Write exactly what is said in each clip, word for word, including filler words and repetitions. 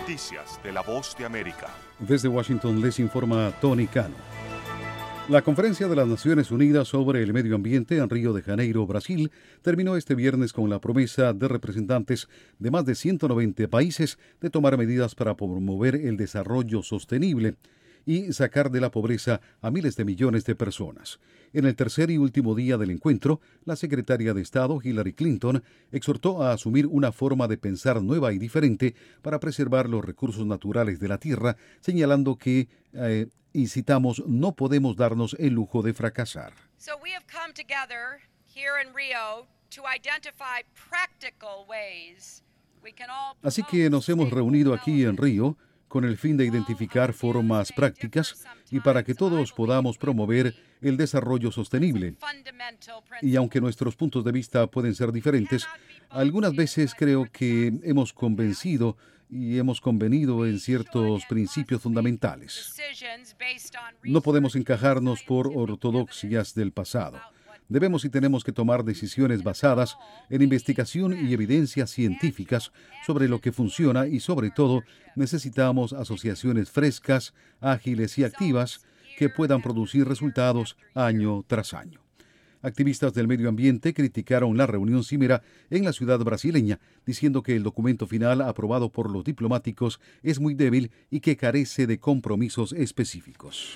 Noticias de la Voz de América. Desde Washington les informa Tony Cano. La Conferencia de las Naciones Unidas sobre el Medio Ambiente en Río de Janeiro, Brasil, terminó este viernes con la promesa de representantes de más de ciento noventa países de tomar medidas para promover el desarrollo sostenible y sacar de la pobreza a miles de millones de personas. En el tercer y último día del encuentro, la secretaria de Estado, Hillary Clinton, exhortó a asumir una forma de pensar nueva y diferente para preservar los recursos naturales de la Tierra, señalando que, eh, y citamos, no podemos darnos el lujo de fracasar. So we have come together here in Rio to identify practical ways we can all. Así que nos hemos reunido aquí en Río con el fin de identificar formas prácticas y para que todos podamos promover el desarrollo sostenible. Y aunque nuestros puntos de vista pueden ser diferentes, algunas veces creo que hemos convencido y hemos convenido en ciertos principios fundamentales. No podemos encajarnos por ortodoxias del pasado. Debemos y tenemos que tomar decisiones basadas en investigación y evidencias científicas sobre lo que funciona y, sobre todo, necesitamos asociaciones frescas, ágiles y activas que puedan producir resultados año tras año. Activistas del medio ambiente criticaron la reunión cimera en la ciudad brasileña, diciendo que el documento final aprobado por los diplomáticos es muy débil y que carece de compromisos específicos.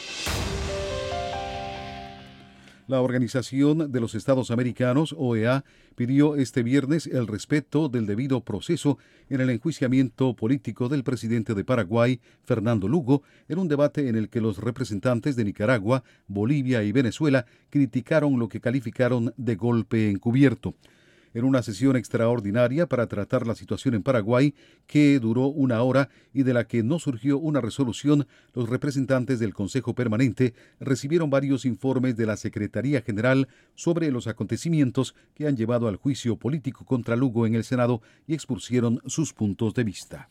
La Organización de los Estados Americanos, O E A, pidió este viernes el respeto del debido proceso en el enjuiciamiento político del presidente de Paraguay, Fernando Lugo, en un debate en el que los representantes de Nicaragua, Bolivia y Venezuela criticaron lo que calificaron de golpe encubierto. En una sesión extraordinaria para tratar la situación en Paraguay, que duró una hora y de la que no surgió una resolución, los representantes del Consejo Permanente recibieron varios informes de la Secretaría General sobre los acontecimientos que han llevado al juicio político contra Lugo en el Senado y expusieron sus puntos de vista.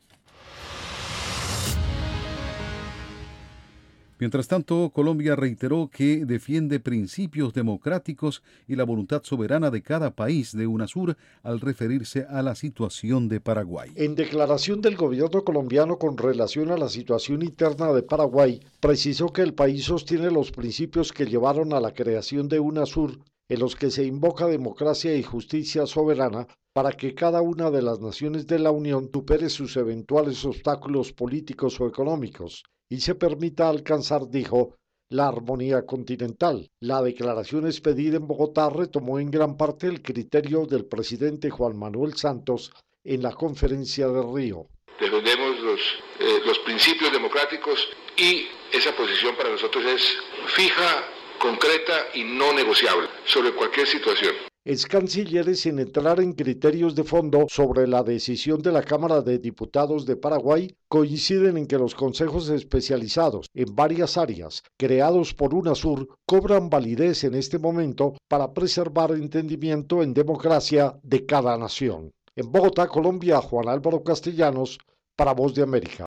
Mientras tanto, Colombia reiteró que defiende principios democráticos y la voluntad soberana de cada país de UNASUR al referirse a la situación de Paraguay. En declaración del gobierno colombiano con relación a la situación interna de Paraguay, precisó que el país sostiene los principios que llevaron a la creación de UNASUR, en los que se invoca democracia y justicia soberana para que cada una de las naciones de la Unión supere sus eventuales obstáculos políticos o económicos y se permita alcanzar, dijo, la armonía continental. La declaración expedida en Bogotá retomó en gran parte el criterio del presidente Juan Manuel Santos en la conferencia de Río. Defendemos los, eh, los principios democráticos y esa posición para nosotros es fija, concreta y no negociable sobre cualquier situación. Ex cancilleres, sin entrar en criterios de fondo sobre la decisión de la Cámara de Diputados de Paraguay, coinciden en que los consejos especializados en varias áreas creados por UNASUR cobran validez en este momento para preservar entendimiento en democracia de cada nación. En Bogotá, Colombia, Juan Álvaro Castellanos, para Voz de América.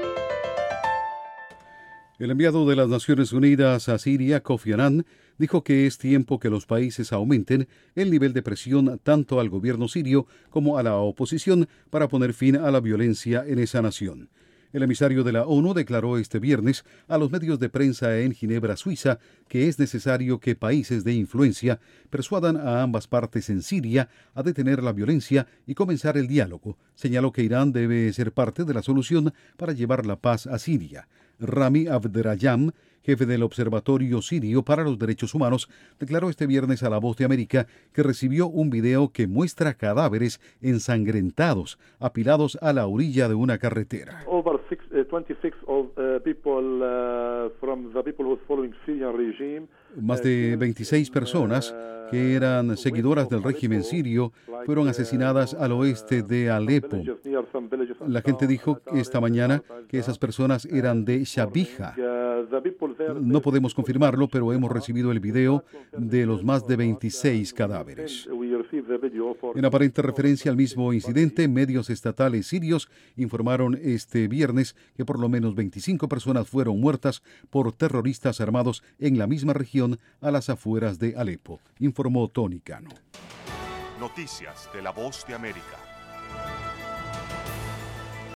El enviado de las Naciones Unidas a Siria, Kofi Annan, dijo que es tiempo que los países aumenten el nivel de presión tanto al gobierno sirio como a la oposición para poner fin a la violencia en esa nación. El emisario de la ONU declaró este viernes a los medios de prensa en Ginebra, Suiza, que es necesario que países de influencia persuadan a ambas partes en Siria a detener la violencia y comenzar el diálogo. Señaló que Irán debe ser parte de la solución para llevar la paz a Siria. Rami Abderrayam, jefe del Observatorio Sirio para los Derechos Humanos, declaró este viernes a La Voz de América que recibió un video que muestra cadáveres ensangrentados, apilados a la orilla de una carretera. Over six, uh, twenty-six of, uh, people uh, from the people who are following Syrian regime. Más de veintiséis personas que eran seguidoras del régimen sirio fueron asesinadas al oeste de Alepo. La gente dijo esta mañana que esas personas eran de Shabija. No podemos confirmarlo, pero hemos recibido el video de los más de veintiséis cadáveres. En aparente referencia al mismo incidente, medios estatales sirios informaron este viernes que por lo menos veinticinco personas fueron muertas por terroristas armados en la misma región a las afueras de Alepo, informó Tony Cano. Noticias de la Voz de América.